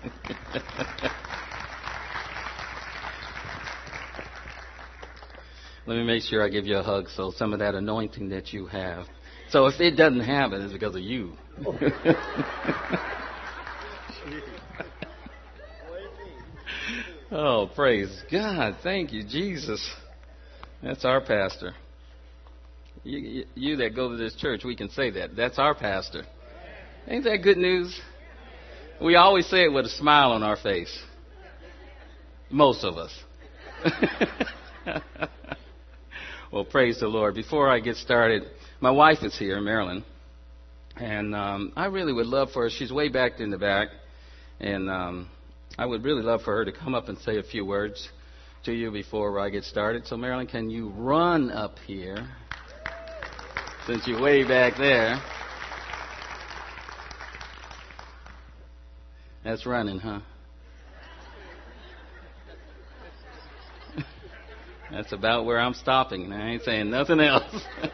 Let me make sure I give you a hug so some of that anointing that you have. So if it doesn't have it, it's because of you. Oh, praise God. Thank you, Jesus. That's our pastor. You that go to this church, we can say that. That's our pastor. Ain't that good news? We always say it with a smile on our face. Most of us. Well, praise the Lord. Before I get started, my wife is here, Marilyn. And I really would love for her. She's way back in the back. And I would really love for her to come up and say a few words to you before I get started. So, Marilyn, can you run up here? Since you're way back there. That's running, huh? That's about where I'm stopping. I ain't saying nothing else.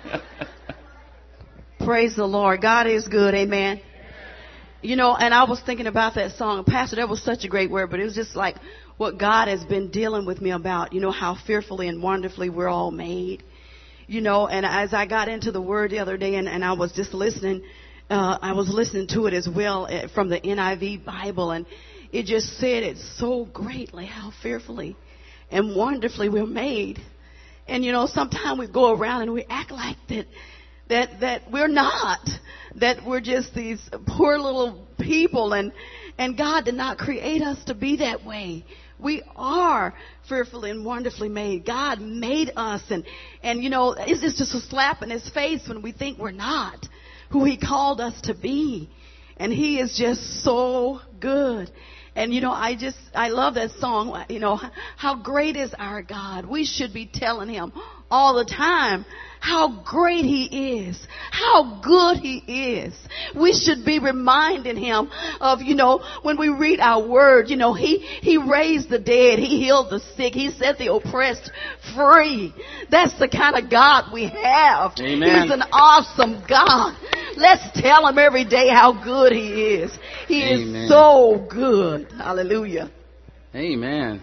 Praise the Lord. God is good. Amen. You know, and I was thinking about that song. Pastor, that was such a great word, but it was just like what God has been dealing with me about, you know, how fearfully and wonderfully we're all made. You know, and as I got into the word the other day and I was just listening, I was listening to it as well from the NIV Bible, and it just said it so greatly how fearfully and wonderfully we're made. And, you know, sometimes we go around and we act like that we're not, that we're just these poor little people, and God did not create us to be that way. We are fearfully and wonderfully made. God made us, and you know, it's just a slap in his face when we think we're not who he called us to be. And he is just so good. And, you know, I love that song. You know, how great is our God. We should be telling him all the time how great he is, how good he is. We should be reminding him of, you know, when we read our word, you know, he raised the dead, he healed the sick, he set the oppressed free. That's the kind of God we have. Amen. He's an awesome God. Let's tell him every day how good he is. He Amen. is so good. Hallelujah. Amen.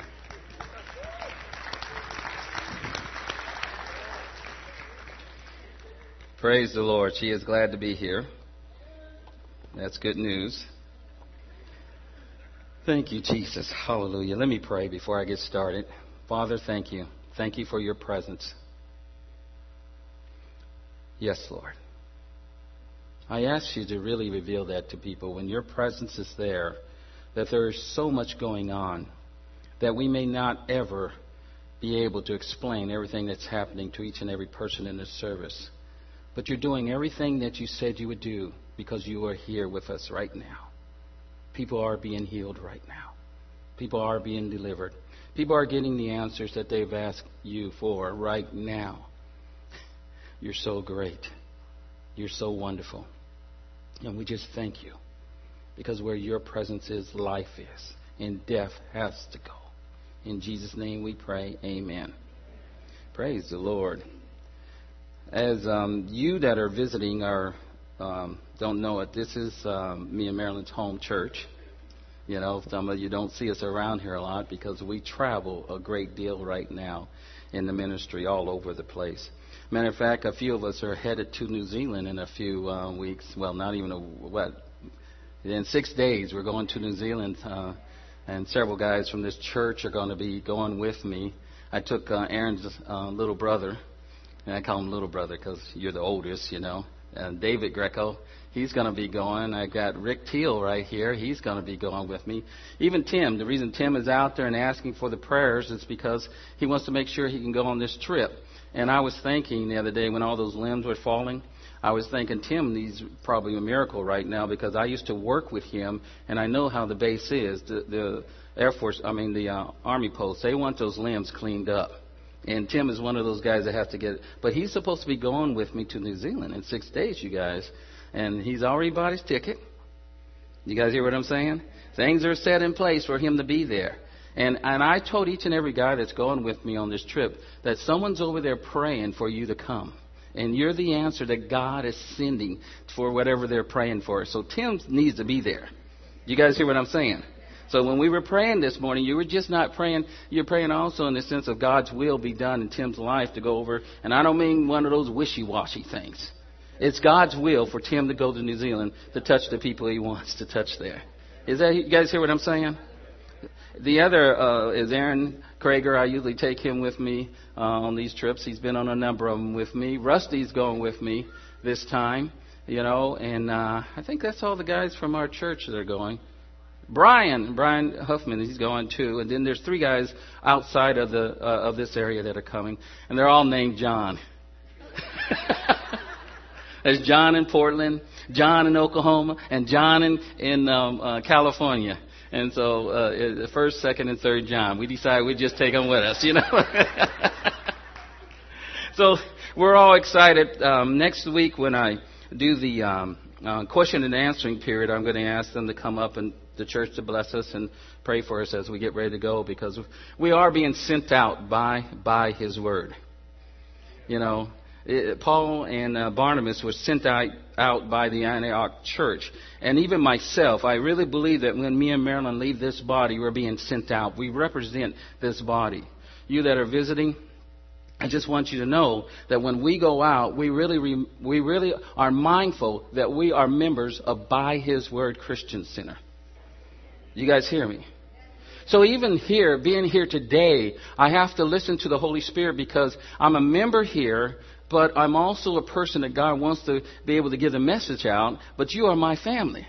Praise the Lord. She is glad to be here. That's good news. Thank you, Jesus. Hallelujah. Let me pray before I get started. Father, thank you. Thank you for your presence. Yes, Lord. I ask you to really reveal that to people. When your presence is there, that there is so much going on that we may not ever be able to explain everything that's happening to each and every person in this service. But you're doing everything that you said you would do because you are here with us right now. People are being healed right now. People are being delivered. People are getting the answers that they've asked you for right now. You're so great. You're so wonderful. And we just thank you. Because where your presence is, life is. And death has to go. In Jesus' name we pray. Amen. Praise the Lord. As you that are visiting don't know it, this is me and Marilyn's home church. You know, some of you don't see us around here a lot because we travel a great deal right now in the ministry all over the place. Matter of fact, a few of us are headed to New Zealand in a few weeks. Well, not even in 6 days we're going to New Zealand, and several guys from this church are going to be going with me. I took Aaron's little brother. And I call him little brother because you're the oldest, you know. And David Greco, he's going to be going. I got Rick Teal right here. He's going to be going with me. Even Tim. The reason Tim is out there and asking for the prayers is because he wants to make sure he can go on this trip. And I was thinking the other day when all those limbs were falling, I was thinking Tim needs probably a miracle right now because I used to work with him and I know how the base is. The Air Force, the Army post, they want those limbs cleaned up. And Tim is one of those guys that have to get it. But he's supposed to be going with me to New Zealand in 6 days, you guys. And he's already bought his ticket. You guys hear what I'm saying? Things are set in place for him to be there. And I told each and every guy that's going with me on this trip that someone's over there praying for you to come. And you're the answer that God is sending for whatever they're praying for. So Tim needs to be there. You guys hear what I'm saying? So when we were praying this morning, you were just not praying, you're praying also in the sense of God's will be done in Tim's life to go over. And I don't mean one of those wishy-washy things. It's God's will for Tim to go to New Zealand to touch the people he wants to touch there. Is that, you guys hear what I'm saying? The other is Aaron Krager. I usually take him with me on these trips. He's been on a number of them with me. Rusty's going with me this time, you know, and I think that's all the guys from our church that are going. Brian Huffman, he's going too, and then there's 3 guys outside of the of this area that are coming, and they're all named John. There's John in Portland, John in Oklahoma, and John in California. And so the first, second, and third John, we decided we'd just take them with us, you know. So we're all excited. Next week when I do the question and answering period, I'm going to ask them to come up and the church to bless us and pray for us as we get ready to go, because we are being sent out by His Word. You know, Paul and Barnabas were sent out by the Antioch church. And even myself, I really believe that when me and Marilyn leave this body, we're being sent out. We represent this body. You that are visiting, I just want you to know that when we go out, we really are mindful that we are members of By His Word Christian Center. You guys hear me? So even here, being here today, I have to listen to the Holy Spirit because I'm a member here, but I'm also a person that God wants to be able to give the message out. But you are my family.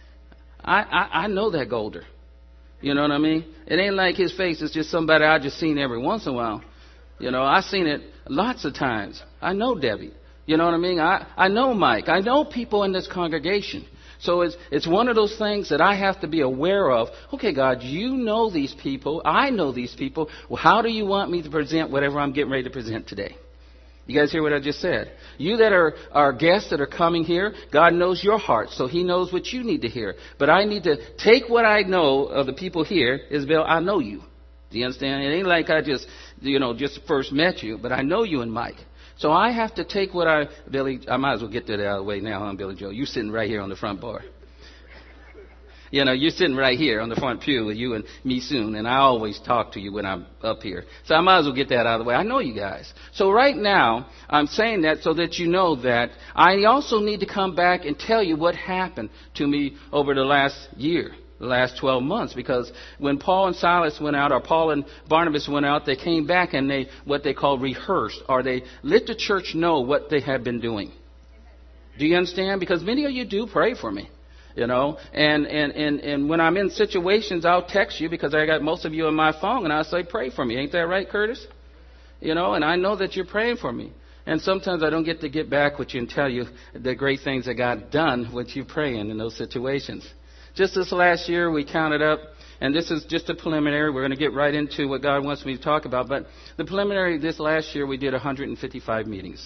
I know that Golder. You know what I mean? It ain't like his face is just somebody I just seen every once in a while. You know, I've seen it lots of times. I know Debbie. You know what I mean? I know Mike. I know people in this congregation. So it's one of those things that I have to be aware of. Okay, God, you know these people. I know these people. Well, how do you want me to present whatever I'm getting ready to present today? You guys hear what I just said? You that are guests that are coming here, God knows your heart, so He knows what you need to hear. But I need to take what I know of the people here. Isabel, I know you. Do you understand? It ain't like I just first met you, but I know you and Mike. So I have to take what Billy, I might as well get that out of the way now, huh, Billy Joe? You sitting right here on the front bar. You know, you're sitting right here on the front pew with you and me soon, and I always talk to you when I'm up here. So I might as well get that out of the way. I know you guys. So right now, I'm saying that so that you know that I also need to come back and tell you what happened to me over the last year. The last 12 months, because when Paul and Silas went out, or Paul and Barnabas went out, they came back and they what they call rehearsed, or they let the church know what they had been doing. Do you understand? Because many of you do pray for me, you know, and when I'm in situations, I'll text you because I got most of you on my phone, and I'll say, pray for me. Ain't that right, Curtis? You know, and I know that you're praying for me. And sometimes I don't get to get back with you and tell you the great things that God done with you praying in those situations. Just this last year, we counted up, and this is just a preliminary. We're going to get right into what God wants me to talk about. But the preliminary, this last year, we did 155 meetings.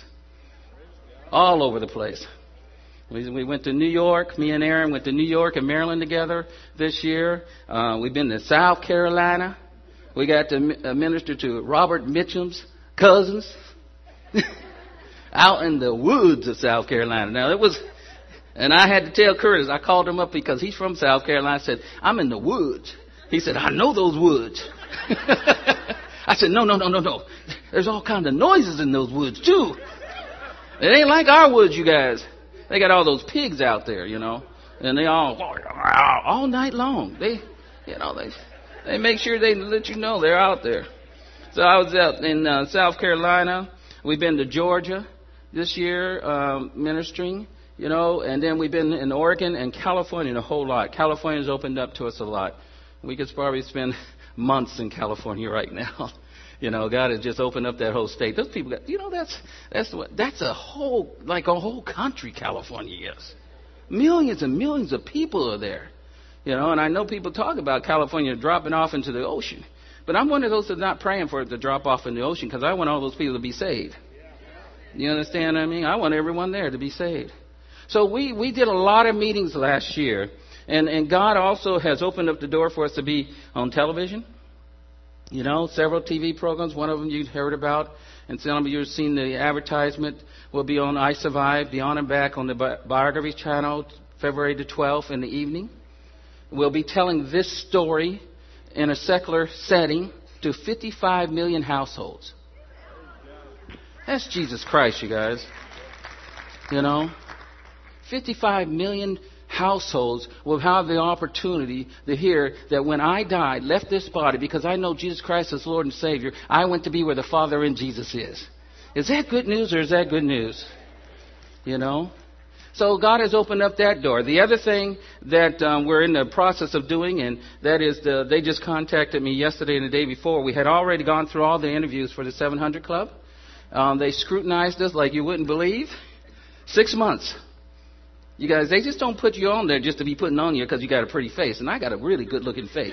All over the place. We went to New York. Me and Aaron went to New York and Maryland together this year. We've been to South Carolina. We got to minister to Robert Mitchum's cousins out in the woods of South Carolina. Now, it was... And I had to tell Curtis, I called him up because he's from South Carolina. I said, I'm in the woods. He said, I know those woods. I said, no. There's all kinds of noises in those woods, too. It ain't like our woods, you guys. They got all those pigs out there, you know. And they all night long. They make sure they let you know they're out there. So I was out in South Carolina. We've been to Georgia this year ministering. You know, and then we've been in Oregon and California a whole lot. California's opened up to us a lot. We could probably spend months in California right now. You know, God has just opened up that whole state. Those people, you know, that's a whole country, California is. Millions and millions of people are there. You know, and I know people talk about California dropping off into the ocean. But I'm one of those that's not praying for it to drop off in the ocean because I want all those people to be saved. You understand what I mean? I want everyone there to be saved. So we did a lot of meetings last year, and God also has opened up the door for us to be on television. You know, several TV programs. One of them you've heard about, and some of you have seen the advertisement. Will be on I Survive, Beyond and Back on the Biography channel, February the 12th in the evening. will be telling this story in a secular setting to 55 million households. That's Jesus Christ, you guys. 55 million households will have the opportunity to hear that when I died, left this body, because I know Jesus Christ is Lord and Savior, I went to be where the Father in Jesus is. Is that good news or is that good news? So God has opened up that door. The other thing that we're in the process of doing, and that is they just contacted me yesterday and the day before. We had already gone through all the interviews for the 700 Club. They scrutinized us like you wouldn't believe. 6 months. You guys, they just don't put you on there just to be putting on you because you got a pretty face. And I got a really good-looking face.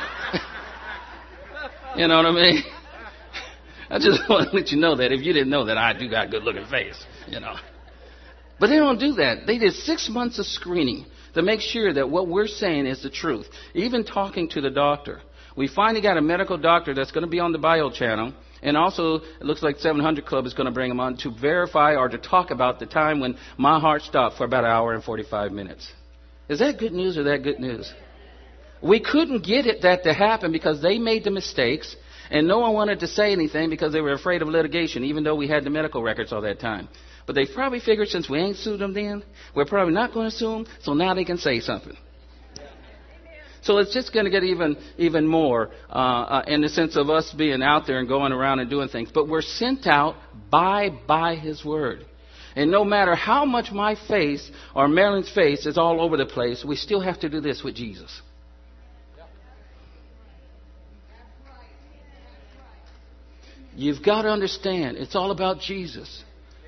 You know what I mean? I just want to let you know that if you didn't know that I do got a good-looking face, But they don't do that. They did 6 months of screening to make sure that what we're saying is the truth. Even talking to the doctor. We finally got a medical doctor that's going to be on the Bio Channel. And also, it looks like 700 Club is going to bring him on to verify or to talk about the time when my heart stopped for about an hour and 45 minutes. Is that good news or that good news? We couldn't get that to happen because they made the mistakes. And no one wanted to say anything because they were afraid of litigation, even though we had the medical records all that time. But they probably figured since we ain't sued them then, we're probably not going to sue them, so now they can say something. So it's just going to get even more in the sense of us being out there and going around and doing things. But we're sent out by His Word. And no matter how much my face or Marilyn's face is all over the place, we still have to do this with Jesus. You've got to understand, it's all about Jesus.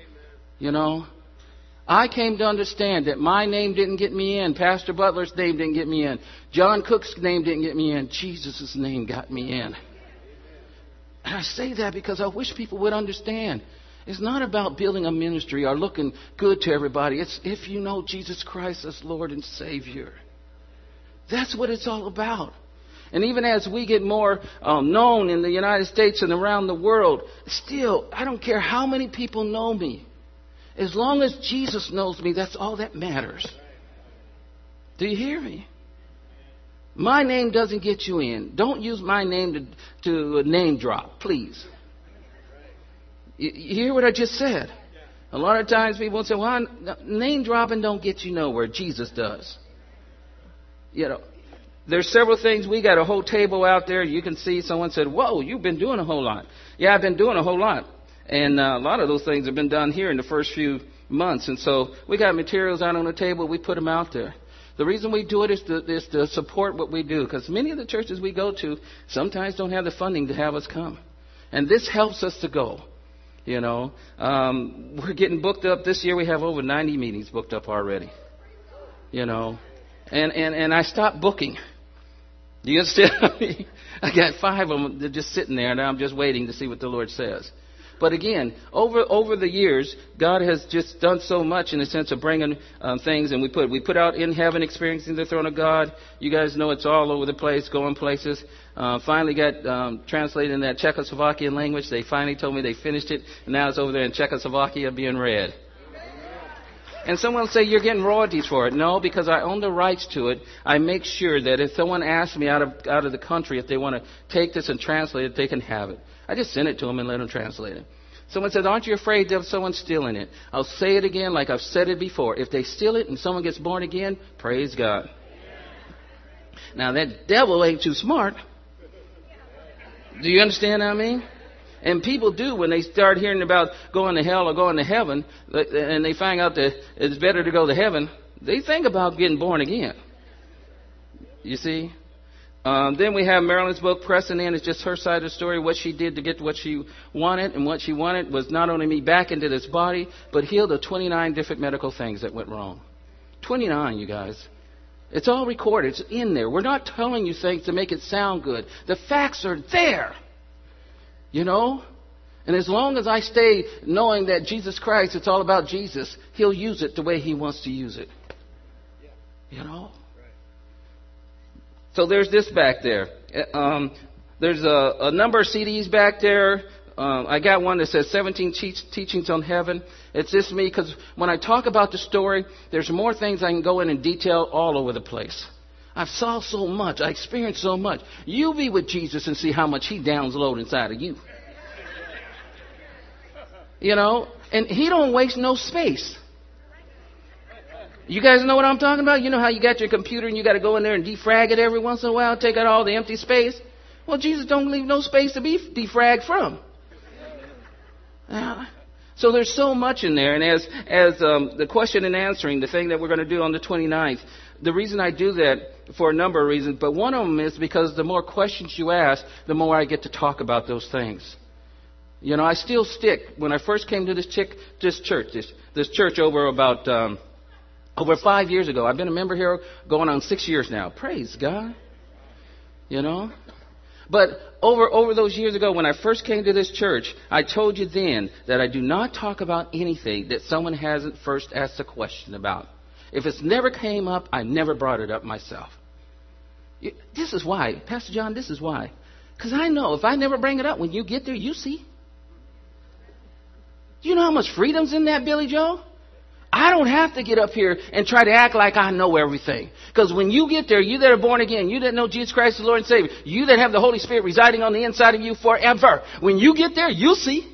I came to understand that my name didn't get me in. Pastor Butler's name didn't get me in. John Cook's name didn't get me in. Jesus' name got me in. And I say that because I wish people would understand. It's not about building a ministry or looking good to everybody. It's if you know Jesus Christ as Lord and Savior. That's what it's all about. And even as we get more known in the United States and around the world, still, I don't care how many people know me. As long as Jesus knows me, that's all that matters. Do you hear me? My name doesn't get you in. Don't use my name to name drop, please. You hear what I just said? A lot of times people say, well, name dropping don't get you nowhere. Jesus does. There's several things. We got a whole table out there. You can see someone said, whoa, you've been doing a whole lot. Yeah, I've been doing a whole lot. And a lot of those things have been done here in the first few months. And so we got materials out on the table. We put them out there. The reason we do it is to support what we do. Because many of the churches we go to sometimes don't have the funding to have us come. And this helps us to go. We're getting booked up. This year we have over 90 meetings booked up already. And I stopped booking. Do you understand? I got 5 of them that are just sitting there, and I'm just waiting to see what the Lord says. But again, over the years, God has just done so much in the sense of bringing things, and we put out In Heaven, Experiencing the Throne of God. You guys know it's all over the place, going places. Finally got translated in that Czechoslovakian language. They finally told me they finished it, and now it's over there in Czechoslovakia being read. And someone will say, you're getting royalties for it. No, because I own the rights to it. I make sure that if someone asks me out of the country if they want to take this and translate it, they can have it. I just send it to them and let them translate it. Someone says, aren't you afraid of someone stealing it? I'll say it again like I've said it before. If they steal it and someone gets born again, praise God. Now, that devil ain't too smart. Do you understand what I mean? And people do when they start hearing about going to hell or going to heaven, and they find out that it's better to go to heaven, they think about getting born again. You see? Then we have Marilyn's book, Pressing In. It's just her side of the story, what she did to get to what she wanted. And what she wanted was not only me back into this body, but healed of 29 different medical things that went wrong. 29, you guys. It's all recorded. It's in there. We're not telling you things to make it sound good. The facts are there. And as long as I stay knowing that Jesus Christ, it's all about Jesus, He'll use it the way He wants to use it. So there's this back there. There's a number of CDs back there. I got one that says 17 Teachings on Heaven. It's just me because when I talk about the story, there's more things I can go in and detail all over the place. I've saw so much. I experienced so much. You be with Jesus and see how much he downloads inside of you. You know, and he don't waste no space. You guys know what I'm talking about? You know how you got your computer and you got to go in there and defrag it every once in a while, take out all the empty space? Well, Jesus don't leave no space to be defragged from. So there's so much in there. And as the question and answering, the thing that we're going to do on the 29th, the reason I do that for a number of reasons, but one of them is because the more questions you ask, the more I get to talk about those things. You know, I still stick. When I first came to this church over about over 5 years ago. I've been a member here going on 6 years now. Praise God. You know. But over those years ago, when I first came to this church, I told you then that I do not talk about anything that someone hasn't first asked a question about. If it's never came up, I never brought it up myself. This is why. Pastor John, this is why. Because I know if I never bring it up, when you get there, you see. Do you know how much freedom's in that, Billy Joe? I don't have to get up here and try to act like I know everything. Because when you get there, you that are born again, you that know Jesus Christ as Lord and Savior, you that have the Holy Spirit residing on the inside of you forever, when you get there, you'll see.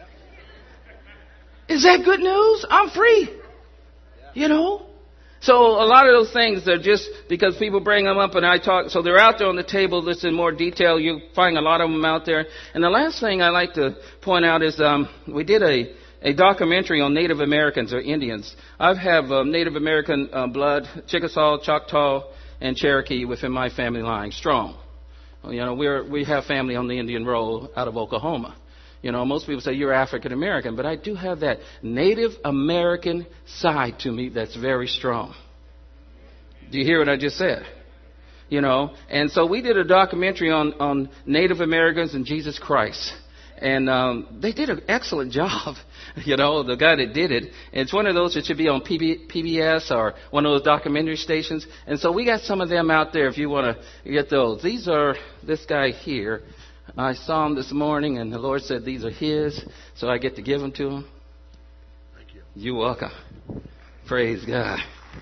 Is that good news? I'm free. You know? So a lot of those things are just because people bring them up and I talk. So they're out there on the table. This in more detail. You find a lot of them out there. And the last thing I like to point out is we did a documentary on Native Americans or Indians. I have Native American blood, Chickasaw, Choctaw, and Cherokee within my family line, strong. You know, we have family on the Indian roll out of Oklahoma. You know, most people say you're African American, but I do have that Native American side to me that's very strong. Do you hear what I just said? You know, and so we did a documentary on Native Americans and Jesus Christ. And they did an excellent job, you know, the guy that did it. And it's one of those that should be on PBS or one of those documentary stations. And so we got some of them out there if you want to get those. These are this guy here. I saw him this morning, and the Lord said these are his, so I get to give them to him. Thank you. You're welcome. Praise God.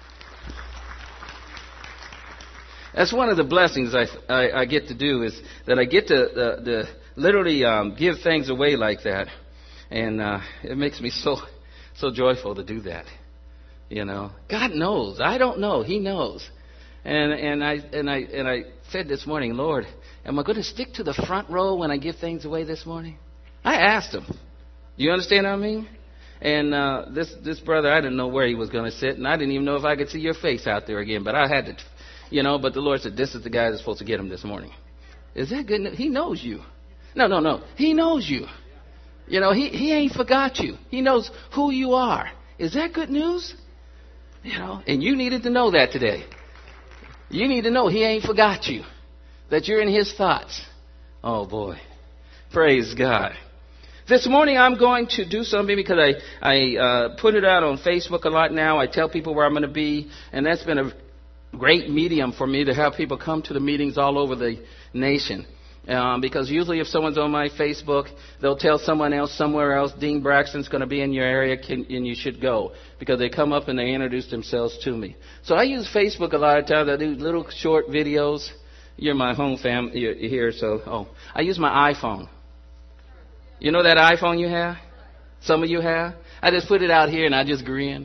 That's one of the blessings I get to do is that I get to literally give things away like that, and it makes me so joyful to do that. You know, God knows. I don't know. He knows. And I said this morning, Lord, am I going to stick to the front row when I give things away this morning? I asked him. You understand what I mean? And this brother, I didn't know where he was going to sit, and I didn't even know if I could see your face out there again. But I had to, you know. But the Lord said, "This is the guy that's supposed to get him this morning." Is that good? He knows you. No. He knows you. You know, he ain't forgot you. He knows who you are. Is that good news? You know, and you needed to know that today. You need to know he ain't forgot you, that you're in his thoughts. Oh, boy. Praise God. This morning I'm going to do something because I put it out on Facebook a lot now. I tell people where I'm going to be, and that's been a great medium for me to have people come to the meetings all over the nation. Because usually if someone's on my Facebook, they'll tell someone else somewhere else, Dean Braxton's going to be in your area and you should go. Because they come up and they introduce themselves to me. So I use Facebook a lot of times. I do little short videos. You're my home fam. You're here, so I use my iPhone. You know that iPhone you have? Some of you have? I just put it out here and I just grin.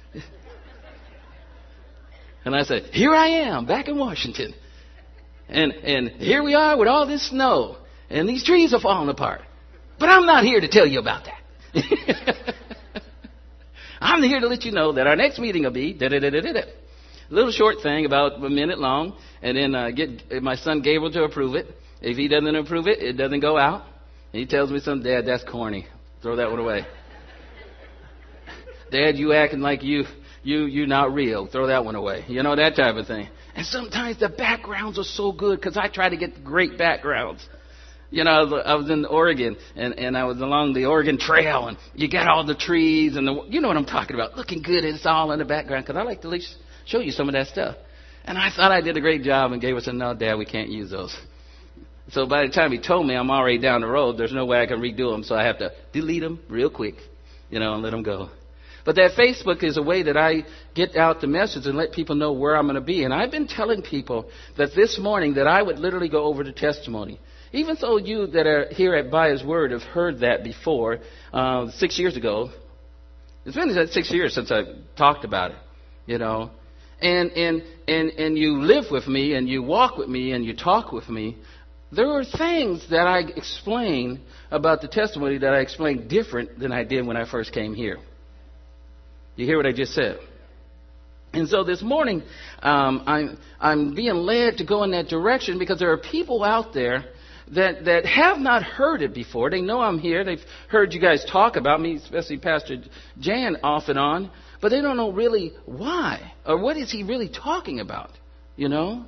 And I say, here I am, back in Washington. And here we are with all this snow. And these trees are falling apart. But I'm not here to tell you about that. I'm here to let you know that our next meeting will be da-da-da-da-da-da. A little short thing about a minute long. And then get my son Gabriel to approve it. If he doesn't approve it, it doesn't go out. And he tells me something, Dad, that's corny. Throw that one away. Dad, you acting like you're not real. Throw that one away. You know, that type of thing. And sometimes the backgrounds are so good because I try to get great backgrounds. You know, I was in Oregon and I was along the Oregon Trail and you got all the trees and you know what I'm talking about. Looking good. It's all in the background because I like to at least show you some of that stuff. And I thought I did a great job and Gabriel said, no, Dad, we can't use those. So by the time he told me I'm already down the road, there's no way I can redo them. So I have to delete them real quick, you know, and let them go. But that Facebook is a way that I get out the message and let people know where I'm going to be. And I've been telling people that this morning that I would literally go over the testimony. Even though you that are here at By His Word have heard that before, 6 years ago. It's been 6 years since I talked about it, you know. And you live with me and you walk with me and you talk with me. There are things that I explain about the testimony that I explained different than I did when I first came here. You hear what I just said? And so this morning, I'm being led to go in that direction because there are people out there that have not heard it before. They know I'm here. They've heard you guys talk about me, especially Pastor Jan off and on. But they don't know really why or what is he really talking about, you know?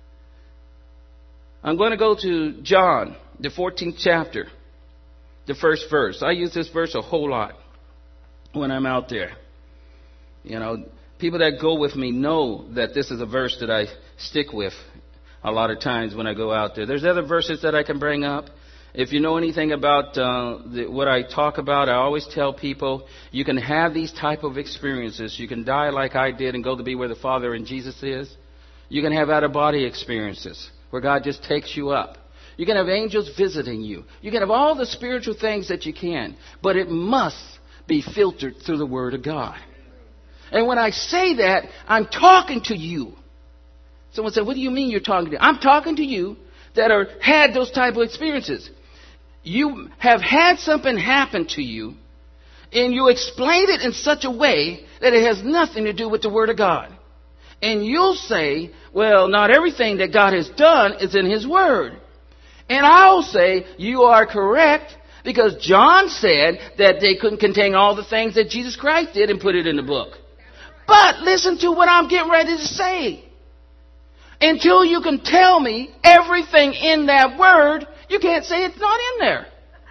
I'm going to go to John, the 14th chapter, the first verse. I use this verse a whole lot when I'm out there. You know, people that go with me know that this is a verse that I stick with a lot of times when I go out there. There's other verses that I can bring up. If you know anything about what I talk about, I always tell people you can have these type of experiences. You can die like I did and go to be where the Father and Jesus is. You can have out-of-body experiences where God just takes you up. You can have angels visiting you. You can have all the spiritual things that you can, but it must be filtered through the Word of God. And when I say that, I'm talking to you. Someone said, what do you mean you're talking to? I'm talking to you that had those type of experiences. You have had something happen to you, and you explain it in such a way that it has nothing to do with the Word of God. And you'll say, well, not everything that God has done is in His Word. And I'll say, you are correct, because John said that they couldn't contain all the things that Jesus Christ did and put it in the book. But listen to what I'm getting ready to say. Until you can tell me everything in that word, you can't say it's not in there.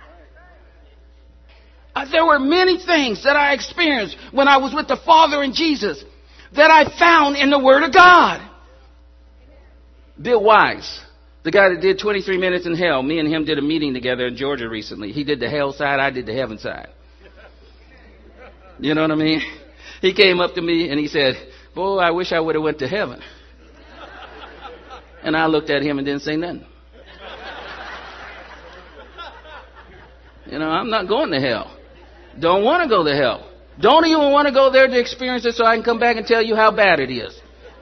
There were many things that I experienced when I was with the Father and Jesus that I found in the Word of God. Bill Wise, the guy that did 23 Minutes in Hell, me and him did a meeting together in Georgia recently. He did the hell side, I did the heaven side. You know what I mean? He came up to me and he said, boy, I wish I would have went to heaven. And I looked at him and didn't say nothing. You know, I'm not going to hell. Don't want to go to hell. Don't even want to go there to experience it so I can come back and tell you how bad it is.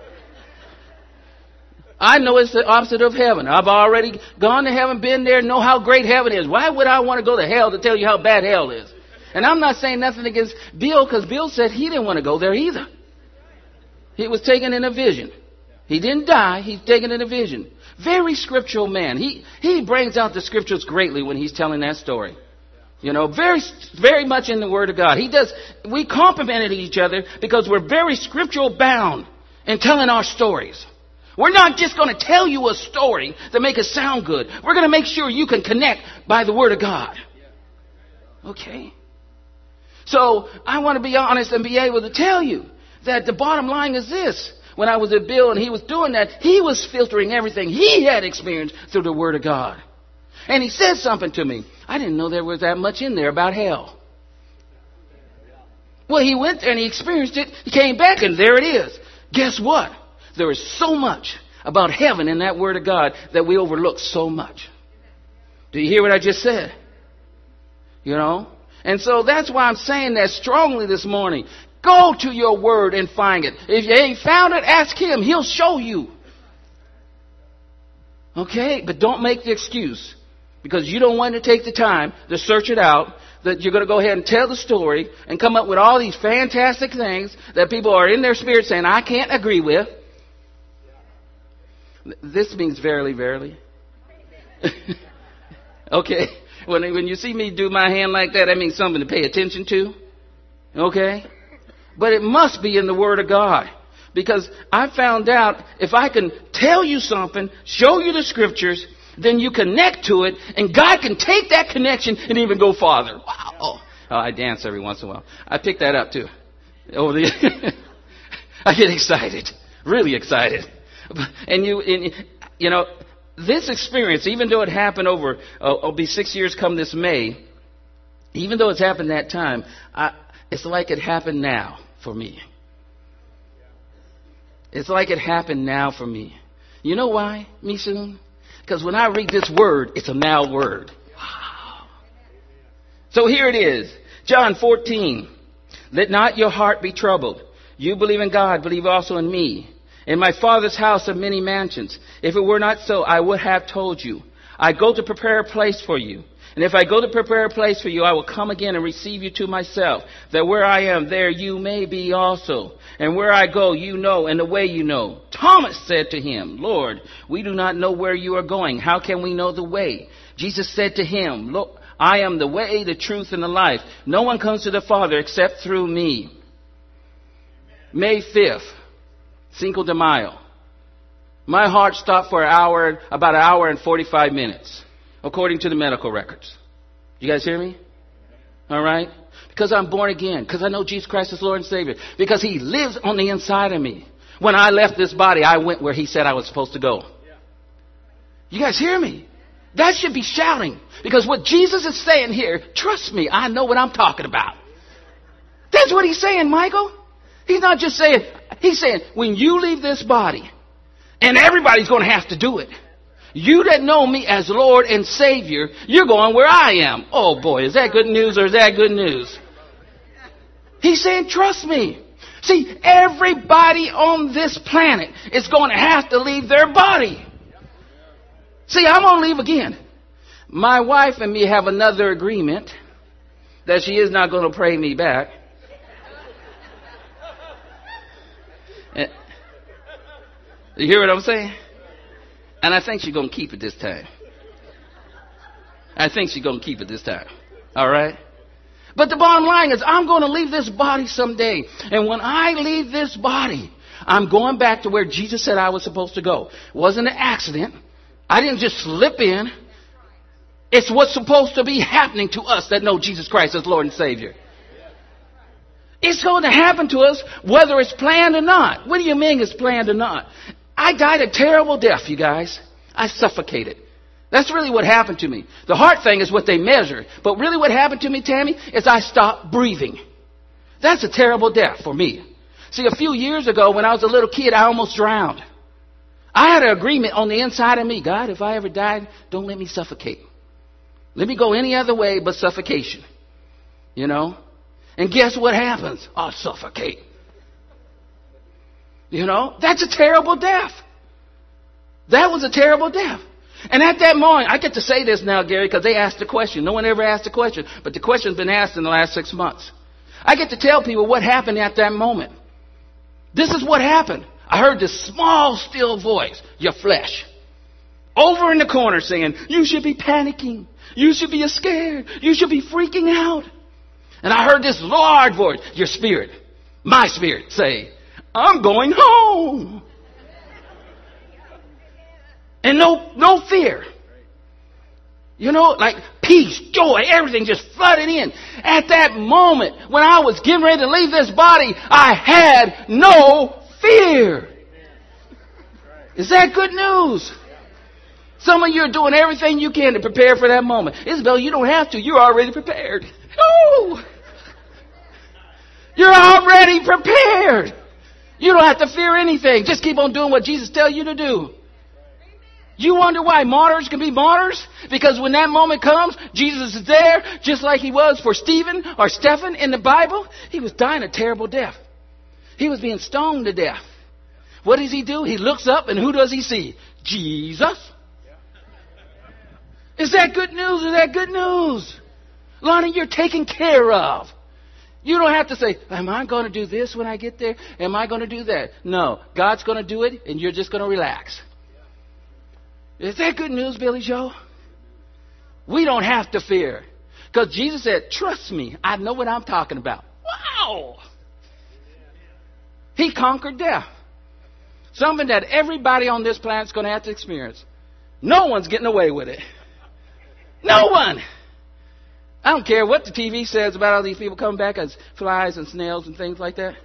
I know it's the opposite of heaven. I've already gone to heaven, been there, know how great heaven is. Why would I want to go to hell to tell you how bad hell is? And I'm not saying nothing against Bill, because Bill said he didn't want to go there either. He was taken in a vision. He didn't die. He's taken in a vision. Very scriptural man. He brings out the scriptures greatly when he's telling that story. You know, very, very much in the Word of God. We complemented each other because we're very scriptural bound in telling our stories. We're not just going to tell you a story to make it sound good. We're going to make sure you can connect by the Word of God. Okay? So I want to be honest and be able to tell you that the bottom line is this. When I was at Bill and he was doing that, he was filtering everything he had experienced through the Word of God. And he said something to me. I didn't know there was that much in there about hell. Well, he went there and he experienced it. He came back and there it is. Guess what? There is so much about heaven in that Word of God that we overlook so much. Do you hear what I just said? You know? And so that's why I'm saying that strongly this morning. Go to your Word and find it. If you ain't found it, ask Him. He'll show you. Okay? But don't make the excuse, because you don't want to take the time to search it out, that you're going to go ahead and tell the story and come up with all these fantastic things that people are in their spirit saying, I can't agree with. This means verily, verily. Okay? When you see me do my hand like that, that means something to pay attention to. Okay? But it must be in the Word of God. Because I found out if I can tell you something, show you the Scriptures, then you connect to it, and God can take that connection and even go farther. Wow. Oh, I dance every once in a while. I pick that up too. I get excited. Really excited. And you know, this experience, even though it happened it'll be 6 years come this May, even though it's happened that time, it's like it happened now for me. It's like it happened now for me. You know why, Misun? Because when I read this word, it's a now word. Wow. So here it is. John 14. Let not your heart be troubled. You believe in God, believe also in me. In my Father's house are many mansions. If it were not so, I would have told you. I go to prepare a place for you. And if I go to prepare a place for you, I will come again and receive you to myself, that where I am, there you may be also. And where I go, you know, and the way you know. Thomas said to him, Lord, we do not know where you are going. How can we know the way? Jesus said to him, look, I am the way, the truth, and the life. No one comes to the Father except through me. May 5th, Cinco de Mayo. My heart stopped for about an hour and 45 minutes, according to the medical records. You guys hear me? All right? Because I'm born again. Because I know Jesus Christ is Lord and Savior. Because He lives on the inside of me. When I left this body, I went where He said I was supposed to go. You guys hear me? That should be shouting. Because what Jesus is saying here, trust me, I know what I'm talking about. That's what He's saying, Michael. He's not just saying, He's saying, when you leave this body, and everybody's going to have to do it. You that know me as Lord and Savior, you're going where I am. Oh boy, is that good news or is that good news? He's saying, trust me. See, everybody on this planet is going to have to leave their body. See, I'm going to leave again. My wife and me have another agreement that she is not going to pray me back. You hear what I'm saying? And I think she's going to keep it this time. I think she's going to keep it this time. All right? But the bottom line is I'm going to leave this body someday. And when I leave this body, I'm going back to where Jesus said I was supposed to go. It wasn't an accident. I didn't just slip in. It's what's supposed to be happening to us that know Jesus Christ as Lord and Savior. It's going to happen to us whether it's planned or not. What do you mean it's planned or not? I died a terrible death, you guys. I suffocated. That's really what happened to me. The heart thing is what they measure. But really what happened to me, Tammy, is I stopped breathing. That's a terrible death for me. See, a few years ago when I was a little kid, I almost drowned. I had an agreement on the inside of me. God, if I ever died, don't let me suffocate. Let me go any other way but suffocation. You know? And guess what happens? I'll suffocate. You know, that's a terrible death. That was a terrible death. And at that moment, I get to say this now, Gary, because they asked the question. No one ever asked the question, but the question's been asked in the last 6 months. I get to tell people what happened at that moment. This is what happened. I heard this small, still voice, your flesh, over in the corner saying, you should be panicking. You should be scared. You should be freaking out. And I heard this large voice, your spirit, my spirit, say, I'm going home. And no fear. You know, like peace, joy, everything just flooded in. At that moment, when I was getting ready to leave this body, I had no fear. Is that good news? Some of you are doing everything you can to prepare for that moment. Isabel, you don't have to. You're already prepared. Oh! You're already prepared. You don't have to fear anything. Just keep on doing what Jesus tells you to do. You wonder why martyrs can be martyrs? Because when that moment comes, Jesus is there, just like He was for Stephen or Stephen in the Bible. He was dying a terrible death. He was being stoned to death. What does he do? He looks up, and who does he see? Jesus. Is that good news? Is that good news? Lonnie, you're taken care of. You don't have to say, am I going to do this when I get there? Am I going to do that? No. God's going to do it, and you're just going to relax. Is that good news, Billy Joe? We don't have to fear. Because Jesus said, trust me, I know what I'm talking about. Wow! He conquered death. Something that everybody on this planet is going to have to experience. No one's getting away with it. No one! I don't care what the TV says about all these people coming back as flies and snails and things like that.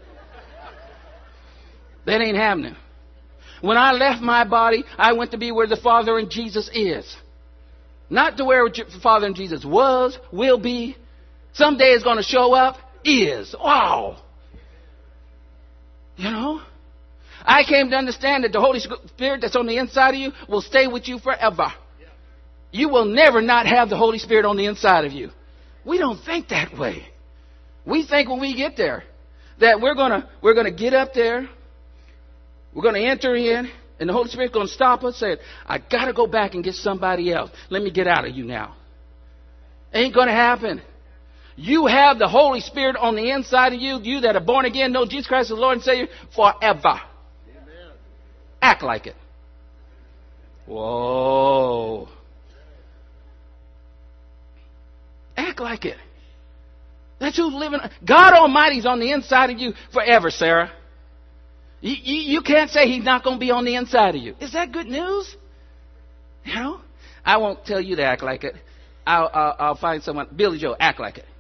That ain't happening. When I left my body, I went to be where the Father and Jesus is. Not to where the Father and Jesus was, will be. Someday it's going to show up. is. Wow. You know? I came to understand that the Holy Spirit that's on the inside of you will stay with you forever. You will never not have the Holy Spirit on the inside of you. We don't think that way. We think when we get there that we're gonna get up there, we're gonna enter in, and the Holy Spirit's gonna stop us, saying, "I gotta go back and get somebody else. Let me get out of you now." Ain't gonna happen. You have the Holy Spirit on the inside of you. You that are born again, know Jesus Christ as Lord and Savior forever. Amen. Act like it. Whoa. Act like it. That's who's living. God Almighty's on the inside of you forever, Sarah. You can't say He's not going to be on the inside of you. Is that good news? You know? I won't tell you to act like it. I'll find someone. Billy Joe, act like it.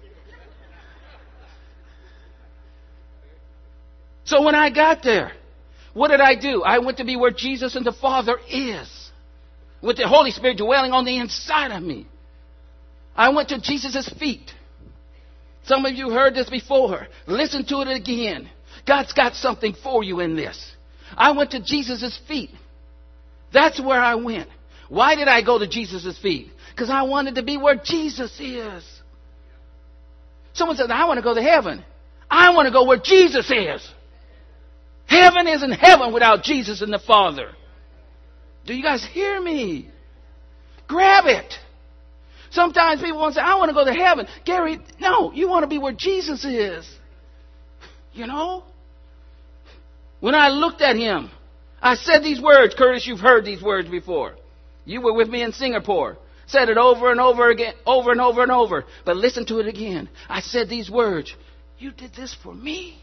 So when I got there, what did I do? I went to be where Jesus and the Father is, with the Holy Spirit dwelling on the inside of me. I went to Jesus' feet. Some of you heard this before. Listen to it again. God's got something for you in this. I went to Jesus' feet. That's where I went. Why did I go to Jesus' feet? Because I wanted to be where Jesus is. Someone said, I want to go to heaven. I want to go where Jesus is. Heaven isn't heaven without Jesus and the Father. Do you guys hear me? Grab it. Sometimes people want to say, I want to go to heaven. Gary, no, you want to be where Jesus is. You know? When I looked at Him, I said these words. Curtis, you've heard these words before. You were with me in Singapore. Said it over and over again, over and over and over. But listen to it again. I said these words. You did this for me.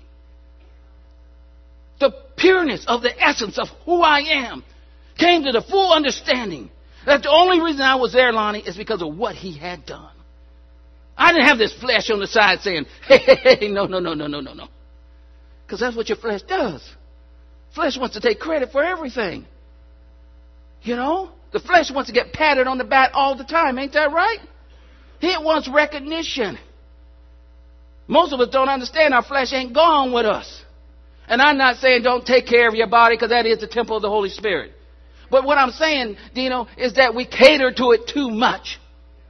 The pureness of the essence of who I am came to the full understanding that the only reason I was there, Lonnie, is because of what He had done. I didn't have this flesh on the side saying, hey, no. Because that's what your flesh does. Flesh wants to take credit for everything. You know? The flesh wants to get patted on the back all the time. Ain't that right? It wants recognition. Most of us don't understand our flesh ain't gone with us. And I'm not saying don't take care of your body, because that is the temple of the Holy Spirit. But what I'm saying, Dino, is that we cater to it too much.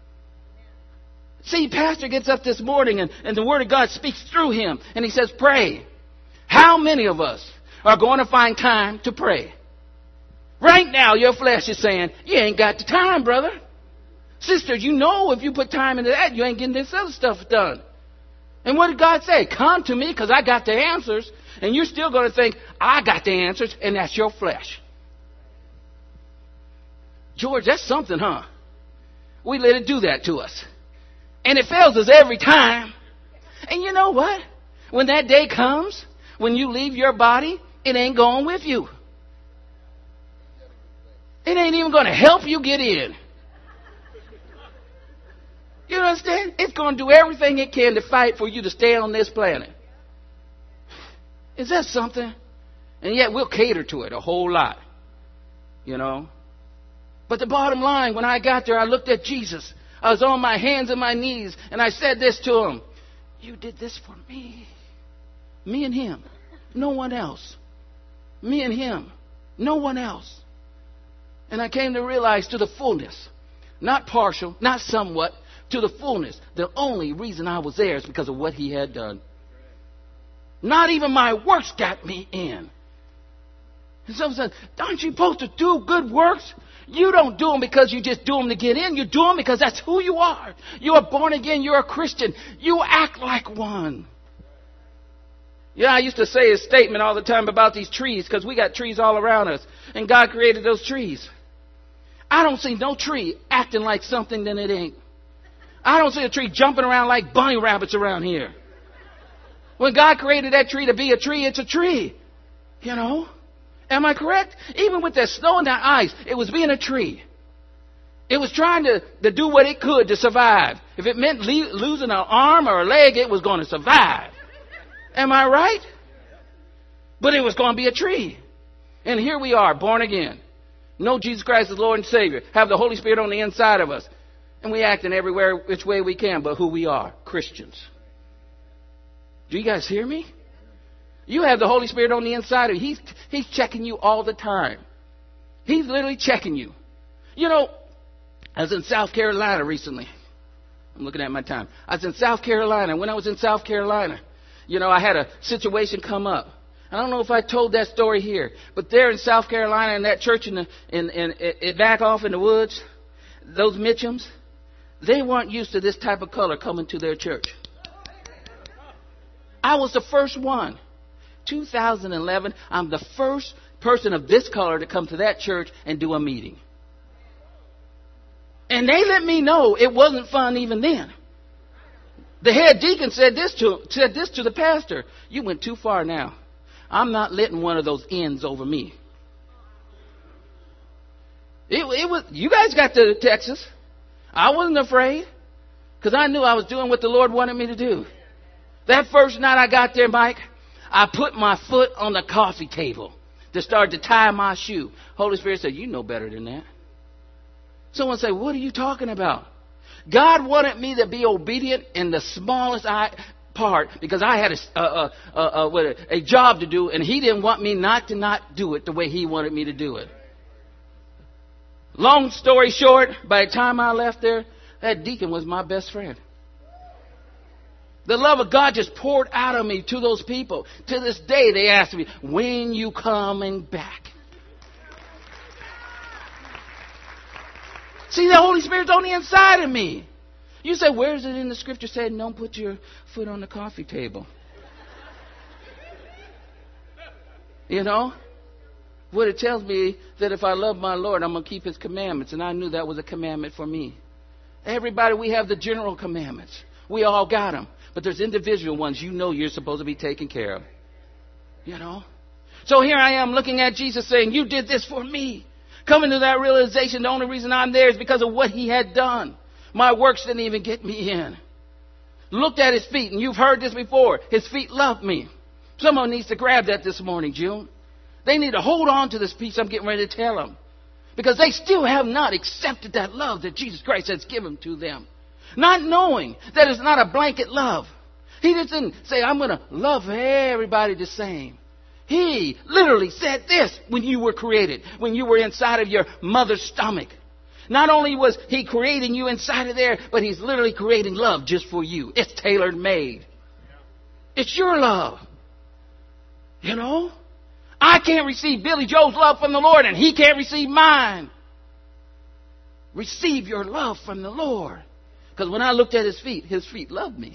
See, Pastor gets up this morning and the Word of God speaks through him. And he says, pray. How many of us are going to find time to pray? Right now, your flesh is saying, you ain't got the time, brother. Sisters, you know if you put time into that, you ain't getting this other stuff done. And what did God say? Come to me because I got the answers. And you're still going to think, I got the answers, and that's your flesh. George, that's something, huh? We let it do that to us. And it fails us every time. And you know what? When that day comes, when you leave your body, it ain't going with you. It ain't even going to help you get in. You understand? It's going to do everything it can to fight for you to stay on this planet. Is that something? And yet we'll cater to it a whole lot. You know? But the bottom line, when I got there, I looked at Jesus. I was on my hands and my knees, and I said this to Him. You did this for me. Me and Him. No one else. Me and Him. No one else. And I came to realize to the fullness, not partial, not somewhat, to the fullness, the only reason I was there is because of what He had done. Not even my works got me in. And someone said, aren't you supposed to do good works? You don't do them because you just do them to get in. You do them because that's who you are. You are born again. You're a Christian. You act like one. Yeah, I used to say a statement all the time about these trees because we got trees all around us. And God created those trees. I don't see no tree acting like something that it ain't. I don't see a tree jumping around like bunny rabbits around here. When God created that tree to be a tree, it's a tree. You know? Am I correct? Even with that snow and that ice, it was being a tree. It was trying to do what it could to survive. If it meant losing an arm or a leg, it was going to survive. Am I right? But it was going to be a tree. And here we are, born again. Know Jesus Christ as Lord and Savior. Have the Holy Spirit on the inside of us. And we act in everywhere which way we can, but who we are, Christians. Do you guys hear me? You have the Holy Spirit on the inside of you. He's checking you all the time. He's literally checking you. You know, I was in South Carolina recently. I'm looking at my time. I was in South Carolina. When I was in South Carolina, I had a situation come up. I don't know if I told that story here, but there in South Carolina, in that church in back off in the woods, those Mitchums, they weren't used to this type of color coming to their church. I was the first one. 2011, I'm the first person of this color to come to that church and do a meeting. And they let me know it wasn't fun even then. The head deacon said this to the pastor. You went too far now. I'm not letting one of those ends over me. It was. You guys got to Texas. I wasn't afraid because I knew I was doing what the Lord wanted me to do. That first night I got there, Mike, I put my foot on the coffee table to start to tie my shoe. Holy Spirit said, you know better than that. Someone said, what are you talking about? God wanted me to be obedient in the smallest part because I had a job to do, and He didn't want me not do it the way He wanted me to do it. Long story short, by the time I left there, that deacon was my best friend. The love of God just poured out of me to those people. To this day, they ask me, when you coming back? See, the Holy Spirit's on the inside of me. You say, where is it in the scripture saying, don't put your foot on the coffee table? What it tells me that if I love my Lord, I'm going to keep His commandments. And I knew that was a commandment for me. Everybody, we have the general commandments. We all got them. But there's individual ones you're supposed to be taking care of. So here I am looking at Jesus saying, you did this for me. Coming to that realization, the only reason I'm there is because of what He had done. My works didn't even get me in. Looked at His feet, and you've heard this before. His feet loved me. Someone needs to grab that this morning, June. They need to hold on to this piece I'm getting ready to tell them. Because they still have not accepted that love that Jesus Christ has given to them. Not knowing that it's not a blanket love. He didn't say, I'm going to love everybody the same. He literally said this when you were created, when you were inside of your mother's stomach. Not only was He creating you inside of there, but He's literally creating love just for you. It's tailor made. It's your love. I can't receive Billy Joe's love from the Lord, and he can't receive mine. Receive your love from the Lord. Because when I looked at His feet loved me.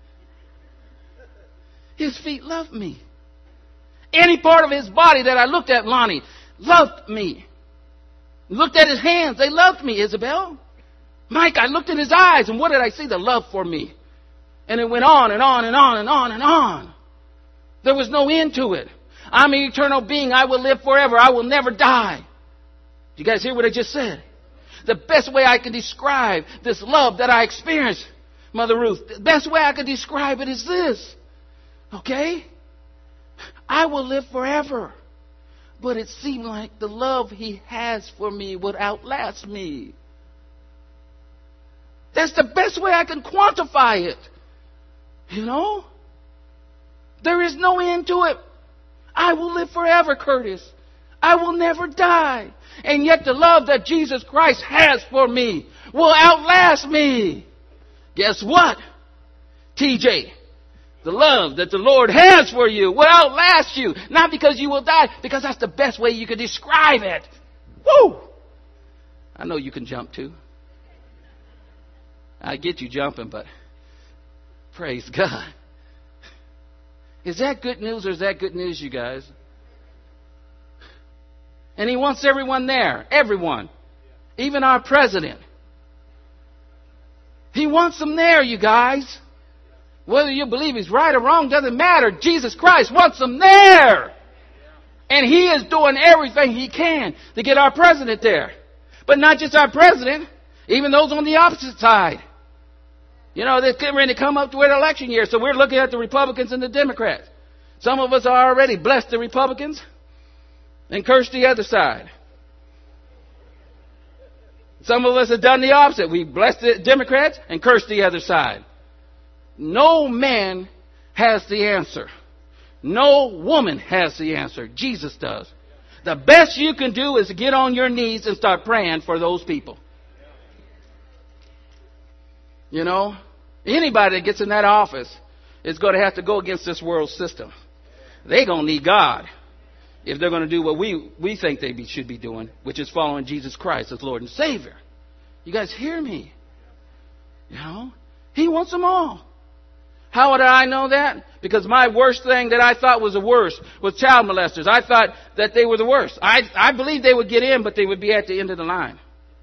His feet loved me. Any part of His body that I looked at, Lonnie, loved me. Looked at His hands, they loved me, Isabel. Mike, I looked in His eyes, and what did I see? The love for me. And it went on and on and on and on and on. There was no end to it. I'm an eternal being. I will live forever. I will never die. Do you guys hear what I just said? The best way I can describe this love that I experienced, Mother Ruth, the best way I can describe it is this. Okay? I will live forever. But it seemed like the love He has for me would outlast me. That's the best way I can quantify it. There is no end to it. I will live forever, Curtis. I will never die. And yet the love that Jesus Christ has for me will outlast me. Guess what, TJ? The love that the Lord has for you will outlast you. Not because you will die, because that's the best way you can describe it. Woo! I know you can jump too. I get you jumping, but praise God. Is that good news or is that good news, you guys? And He wants everyone there. Everyone. Even our president. He wants them there, you guys. Whether you believe He's right or wrong doesn't matter. Jesus Christ wants them there. And He is doing everything He can to get our president there. But not just our president, even those on the opposite side. They're getting ready to come up to an election year, so we're looking at the Republicans and the Democrats. Some of us are already blessed the Republicans and cursed the other side. Some of us have done the opposite. We blessed the Democrats and cursed the other side. No man has the answer. No woman has the answer. Jesus does. The best you can do is to get on your knees and start praying for those people. You know, anybody that gets in that office is going to have to go against this world system. They're going to need God if they're going to do what we think they should be doing, which is following Jesus Christ as Lord and Savior. You guys hear me? You know, He wants them all. How would I know that? Because my worst thing that I thought was the worst was child molesters. I thought that they were the worst. I believed they would get in, but they would be at the end of the line.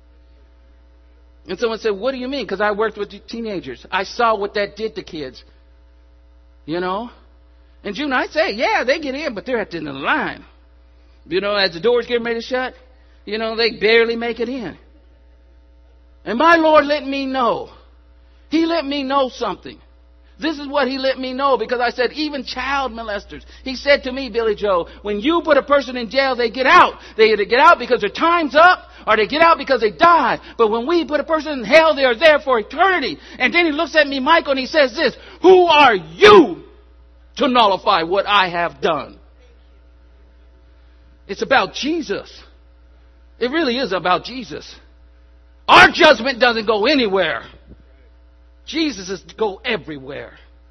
And someone said, what do you mean? Because I worked with teenagers. I saw what that did to kids. You know? And June, I say, yeah, they get in, but they're at the end of the line. You know, as the doors get ready to shut, you know, they barely make it in. And my Lord let me know. He let me know something. This is what He let me know, because I said, even child molesters. He said to me, Billy Joe, when you put a person in jail, they get out. They either get out because their time's up, or they get out because they die. But when we put a person in hell, they are there for eternity. And then He looks at me, Michael, and He says this, who are you to nullify what I have done? It's about Jesus. It really is about Jesus. Our judgment doesn't go anywhere. Jesus is to go everywhere.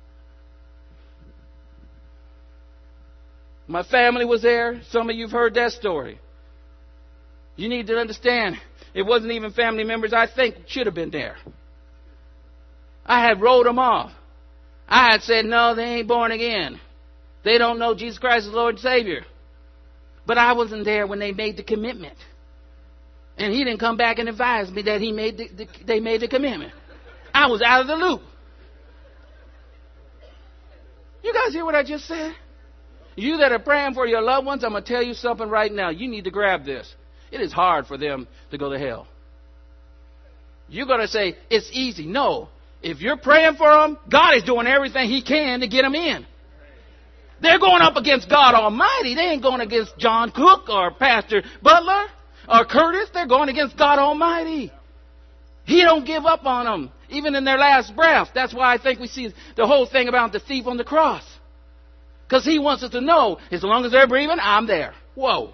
My family was there. Some of you have heard that story. You need to understand, it wasn't even family members I think should have been there. I had rolled them off. I had said, no, they ain't born again. They don't know Jesus Christ as Lord and Savior. But I wasn't there when they made the commitment. And He didn't come back and advise me that they made the commitment. I was out of the loop. You guys hear what I just said? You that are praying for your loved ones, I'm going to tell you something right now. You need to grab this. It is hard for them to go to hell. You're going to say, it's easy. No. If you're praying for them, God is doing everything He can to get them in. They're going up against God Almighty. They ain't going against John Cook or Pastor Butler or Curtis. They're going against God Almighty. He don't give up on them, even in their last breath. That's why I think we see the whole thing about the thief on the cross. Because He wants us to know, as long as they're breathing, I'm there. Whoa.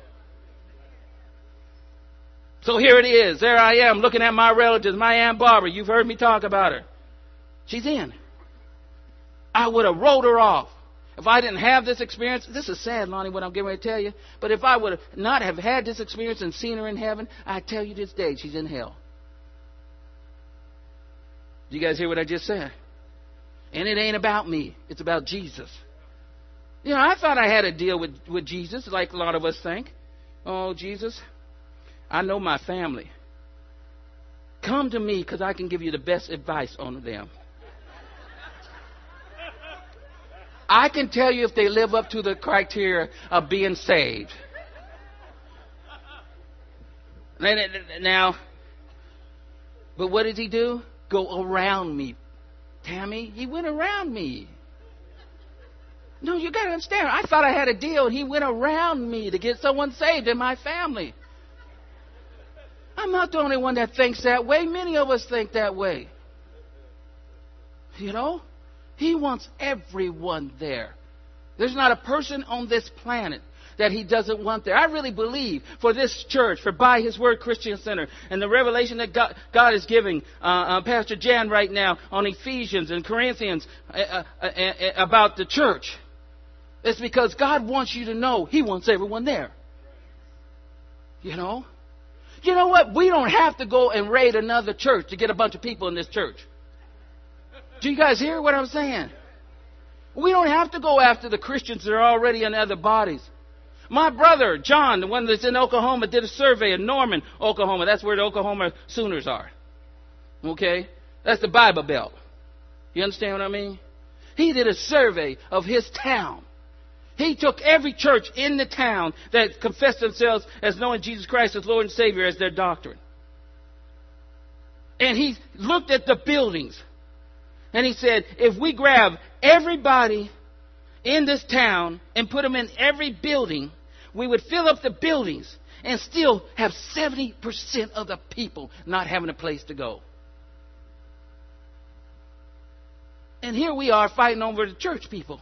So here it is. There I am looking at my relatives, my Aunt Barbara. You've heard me talk about her. She's in. I would have rolled her off. If I didn't have this experience, this is sad, Lonnie, what I'm getting ready to tell you. But if I would have not have had this experience and seen her in heaven, I tell you this day, she's in hell. You guys hear what I just said? And it ain't about me. It's about Jesus. You know, I thought I had a deal with Jesus, like a lot of us think. Oh, Jesus, I know my family. Come to me because I can give you the best advice on them. I can tell you if they live up to the criteria of being saved. Now, but what did He do? Go around me. Tammy, He went around me. No, you got to understand. I thought I had a deal, and He went around me to get someone saved in my family. I'm not the only one that thinks that way. Many of us think that way. You know? He wants everyone there. There's not a person on this planet that He doesn't want there. I really believe for this church, for By His Word Christian Center, and the revelation that God is giving Pastor Jan right now on Ephesians and Corinthians about the church, it's because God wants you to know He wants everyone there. You know? You know what? We don't have to go and raid another church to get a bunch of people in this church. Do you guys hear what I'm saying? We don't have to go after the Christians that are already in other bodies. My brother, John, the one that's in Oklahoma, did a survey in Norman, Oklahoma. That's where the Oklahoma Sooners are. Okay? That's the Bible Belt. You understand what I mean? He did a survey of his town. He took every church in the town that confessed themselves as knowing Jesus Christ as Lord and Savior as their doctrine. And he looked at the buildings. And he said, if we grab everybody in this town and put them in every building, we would fill up the buildings and still have 70% of the people not having a place to go. And here we are fighting over the church people.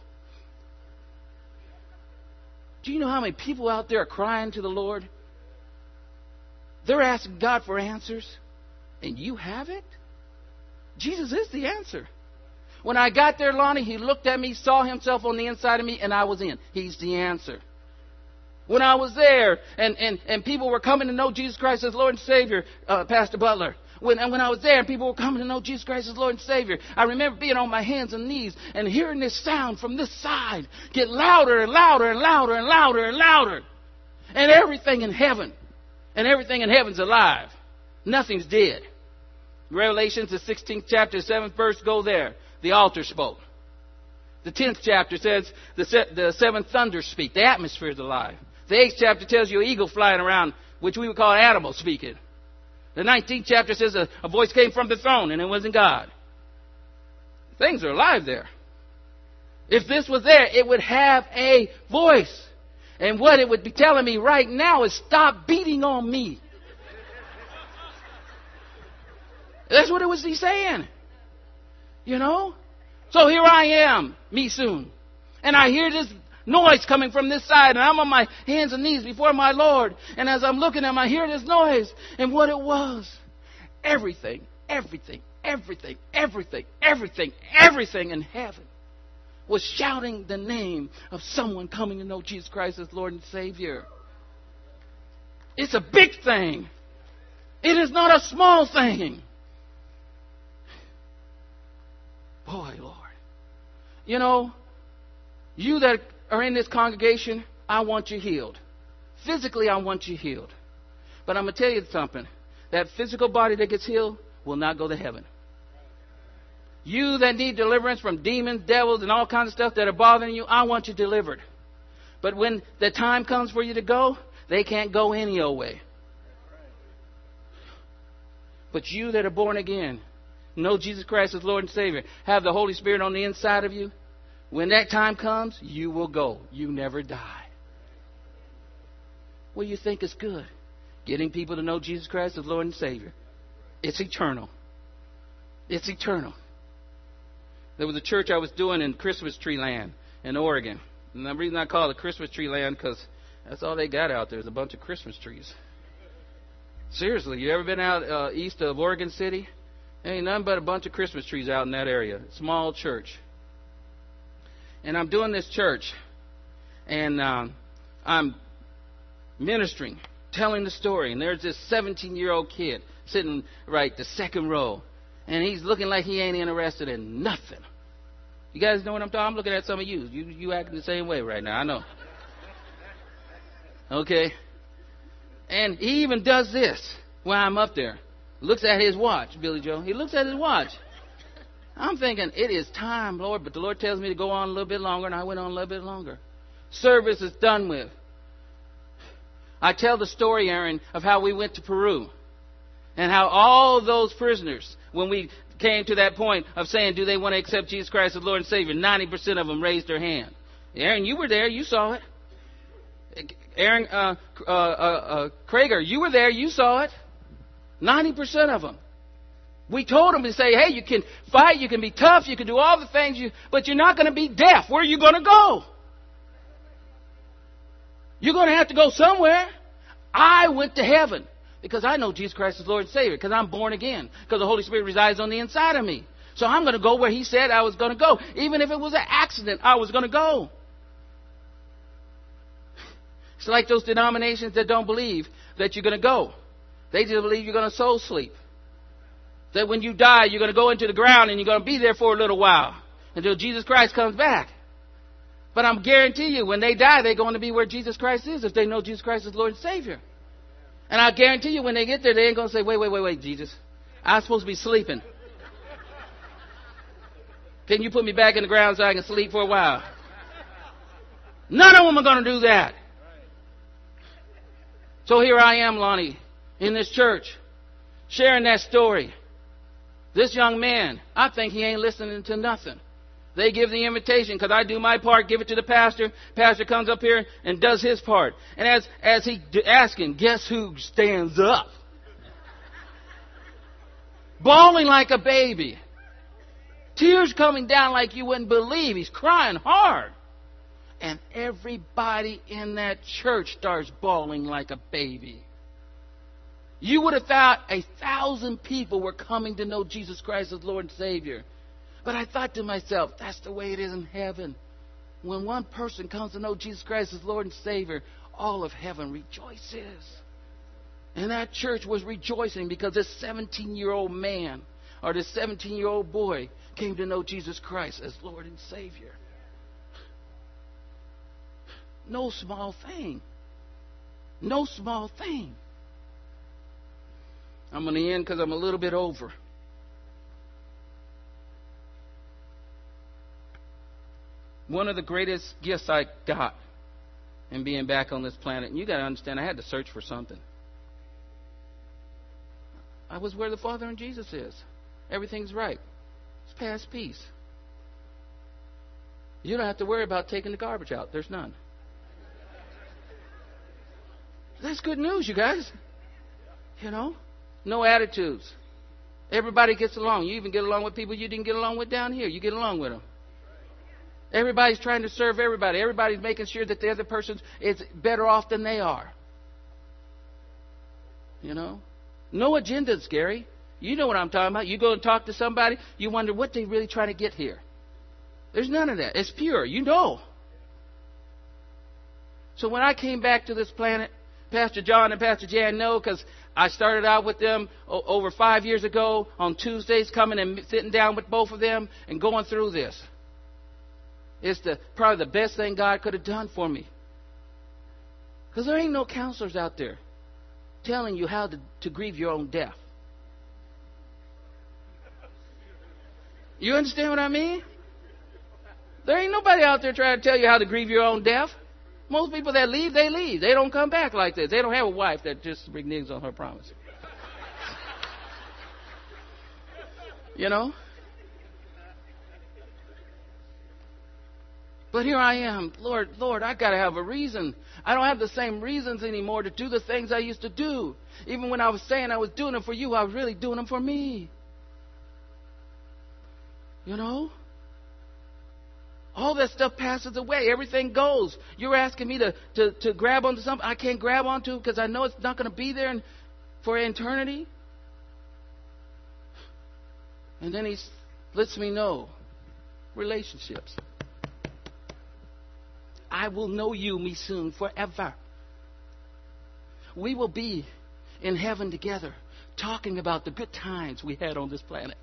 Do you know how many people out there are crying to the Lord? They're asking God for answers. And you have it? Jesus is the answer. When I got there, Lonnie, he looked at me, saw himself on the inside of me, and I was in. He's the answer. When I was there and people were coming to know Jesus Christ as Lord and Savior, Pastor Butler, when I was there and people were coming to know Jesus Christ as Lord and Savior, I remember being on my hands and knees and hearing this sound from this side get louder and louder and louder and louder and louder. And everything in heaven, and everything in heaven's alive. Nothing's dead. Revelations, the 16th chapter, 7th verse, go there. The altar spoke. The 10th chapter says the seven thunders speak. The atmosphere is alive. The 8th chapter tells you an eagle flying around, which we would call animals speaking. The 19th chapter says a voice came from the throne, and it wasn't God. Things are alive there. If this was there, it would have a voice. And what it would be telling me right now is stop beating on me. That's what it was he saying. You know? So here I am, me soon. And I hear this noise coming from this side, and I'm on my hands and knees before my Lord. And as I'm looking at him, I hear this noise. And what it was, everything in heaven was shouting the name of someone coming to know Jesus Christ as Lord and Savior. It's a big thing. It is not a small thing. Boy, Lord. You know, you that are in this congregation, I want you healed. Physically, I want you healed. But I'm going to tell you something. That physical body that gets healed will not go to heaven. You that need deliverance from demons, devils, and all kinds of stuff that are bothering you, I want you delivered. But when the time comes for you to go, they can't go any old way. But you that are born again, know Jesus Christ as Lord and Savior, have the Holy Spirit on the inside of you, when that time comes, you will go. You never die. What do you think is good? Getting people to know Jesus Christ as Lord and Savior. It's eternal. It's eternal. There was a church I was doing in Christmas Tree Land in Oregon. And the reason I call it Christmas Tree Land because that's all they got out there is a bunch of Christmas trees. Seriously, you ever been out east of Oregon City? There ain't nothing but a bunch of Christmas trees out in that area. Small church. And I'm doing this church. And I'm ministering, telling the story. And there's this 17-year-old kid sitting right the second row. And he's looking like he ain't interested in nothing. You guys know what I'm talking about? I'm looking at some of you. You acting the same way right now. I know. Okay. And he even does this when I'm up there. Looks at his watch, Billy Joe. He looks at his watch. I'm thinking, it is time, Lord. But the Lord tells me to go on a little bit longer, and I went on a little bit longer. Service is done with. I tell the story, Aaron, of how we went to Peru. And how all those prisoners, when we came to that point of saying, do they want to accept Jesus Christ as Lord and Savior, 90% of them raised their hand. Aaron, you were there. You saw it. Aaron Krager, you were there. You saw it. 90% of them. We told them to say, hey, you can fight, you can be tough, you can do all the things, but you're not going to be deaf. Where are you going to go? You're going to have to go somewhere. I went to heaven because I know Jesus Christ is Lord and Savior, because I'm born again, because the Holy Spirit resides on the inside of me. So I'm going to go where He said I was going to go. Even if it was an accident, I was going to go. It's like those denominations that don't believe that you're going to go. They just believe you're going to soul sleep. That when you die, you're going to go into the ground and you're going to be there for a little while until Jesus Christ comes back. But I'm guarantee you, when they die, they're going to be where Jesus Christ is if they know Jesus Christ is Lord and Savior. And I guarantee you, when they get there, they ain't going to say, wait, Jesus. I'm supposed to be sleeping. Can you put me back in the ground so I can sleep for a while? None of them are going to do that. So here I am, Lonnie, in this church, sharing that story. This young man, I think he ain't listening to nothing. They give the invitation because I do my part, give it to the pastor. Pastor comes up here and does his part. And as he asking, guess who stands up? Bawling like a baby. Tears coming down like you wouldn't believe. He's crying hard. And everybody in that church starts bawling like a baby. You would have thought 1,000 people were coming to know Jesus Christ as Lord and Savior. But I thought to myself, that's the way it is in heaven. When one person comes to know Jesus Christ as Lord and Savior, all of heaven rejoices. And that church was rejoicing because this 17-year-old man or this 17-year-old boy came to know Jesus Christ as Lord and Savior. No small thing. No small thing. I'm going to end because I'm a little bit over. One of the greatest gifts I got in being back on this planet, and you got to understand, I had to search for something. I was where the Father and Jesus is. Everything's right. It's past peace. You don't have to worry about taking the garbage out. There's none. That's good news, you guys. You know? No attitudes. Everybody gets along. You even get along with people you didn't get along with down here. You get along with them. Everybody's trying to serve everybody. Everybody's making sure that the other person is better off than they are. You know? No agendas, Gary. You know what I'm talking about. You go and talk to somebody, you wonder what they really trying to get here. There's none of that. It's pure. You know. So when I came back to this planet, Pastor John and Pastor Jan know because I started out with them over 5 years ago on Tuesdays, coming and sitting down with both of them and going through this. It's probably the best thing God could have done for me. Because there ain't no counselors out there telling you how to grieve your own death. You understand what I mean? There ain't nobody out there trying to tell you how to grieve your own death. Most people that leave, they leave. They don't come back like this. They don't have a wife that just reneges on her promise. You know? But here I am. Lord, I got to have a reason. I don't have the same reasons anymore to do the things I used to do. Even when I was saying I was doing them for you, I was really doing them for me. You know? All that stuff passes away. Everything goes. You're asking me to grab onto something I can't grab onto because I know it's not going to be there for eternity. And then he lets me know. Relationships. I will know you, me soon, forever. We will be in heaven together, talking about the good times we had on this planet.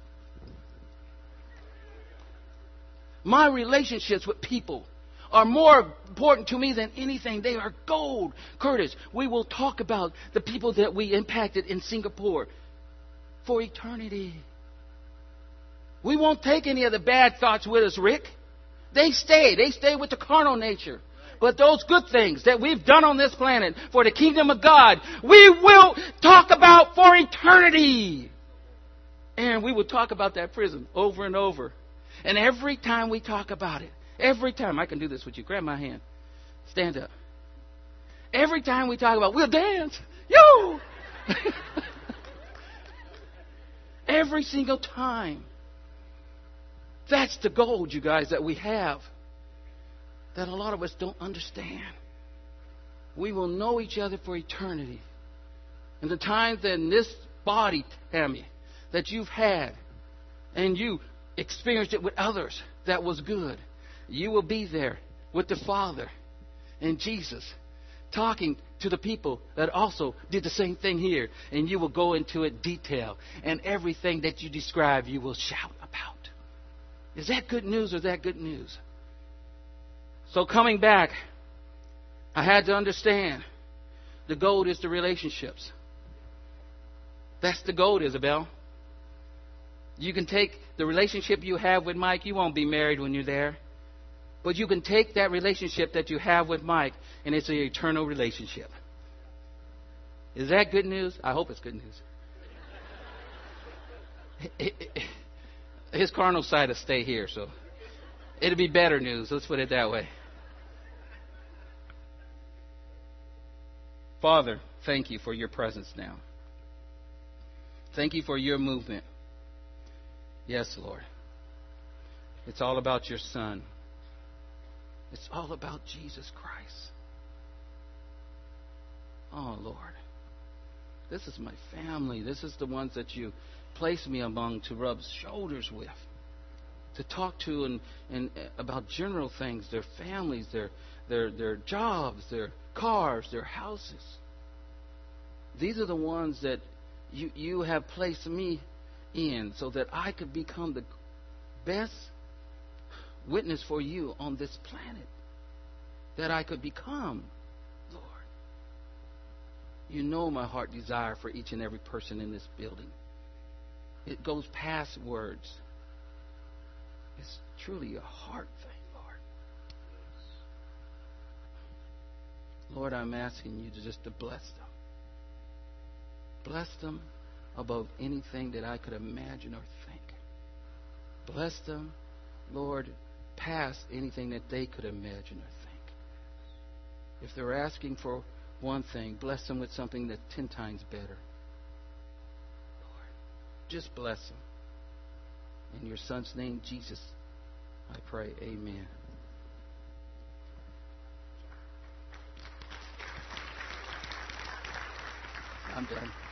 My relationships with people are more important to me than anything. They are gold. Curtis, we will talk about the people that we impacted in Singapore for eternity. We won't take any of the bad thoughts with us, Rick. They stay. They stay with the carnal nature. But those good things that we've done on this planet for the kingdom of God, we will talk about for eternity. And we will talk about that prison over and over. And every time we talk about it, every time, I can do this with you. Grab my hand. Stand up. Every time we talk about it, we'll dance. Yo! Every single time. That's the gold, you guys, that we have. That a lot of us don't understand. We will know each other for eternity. And the times that in this body, Tammy, that you've had, and you experienced it with others that was good, you will be there with the Father and Jesus talking to the people that also did the same thing here. And you will go into it detail. And everything that you describe, you will shout about. Is that good news or is that good news? So coming back, I had to understand the gold is the relationships. That's the gold, Isabel. You can take the relationship you have with Mike. You won't be married when you're there. But you can take that relationship that you have with Mike, and it's an eternal relationship. Is that good news? I hope it's good news. His carnal side will stay here, so it'll be better news. Let's put it that way. Father, thank you for your presence now. Thank you for your movement. Yes, Lord. It's all about your Son. It's all about Jesus Christ. Oh, Lord. This is my family. This is the ones that you place me among to rub shoulders with, to talk to and about general things, their families, their jobs, their cars, their houses. These are the ones that you have placed me in so that I could become the best witness for you on this planet that I could become, Lord. You know my heart desire for each and every person in this building. It goes past words. It's truly a heart thing, Lord. Lord, I'm asking you to bless them. Bless them above anything that I could imagine or think. Bless them, Lord, past anything that they could imagine or think. If they're asking for one thing, bless them with something that's 10 times better. Lord, just bless them. In your Son's name, Jesus, I pray. Amen. I'm done.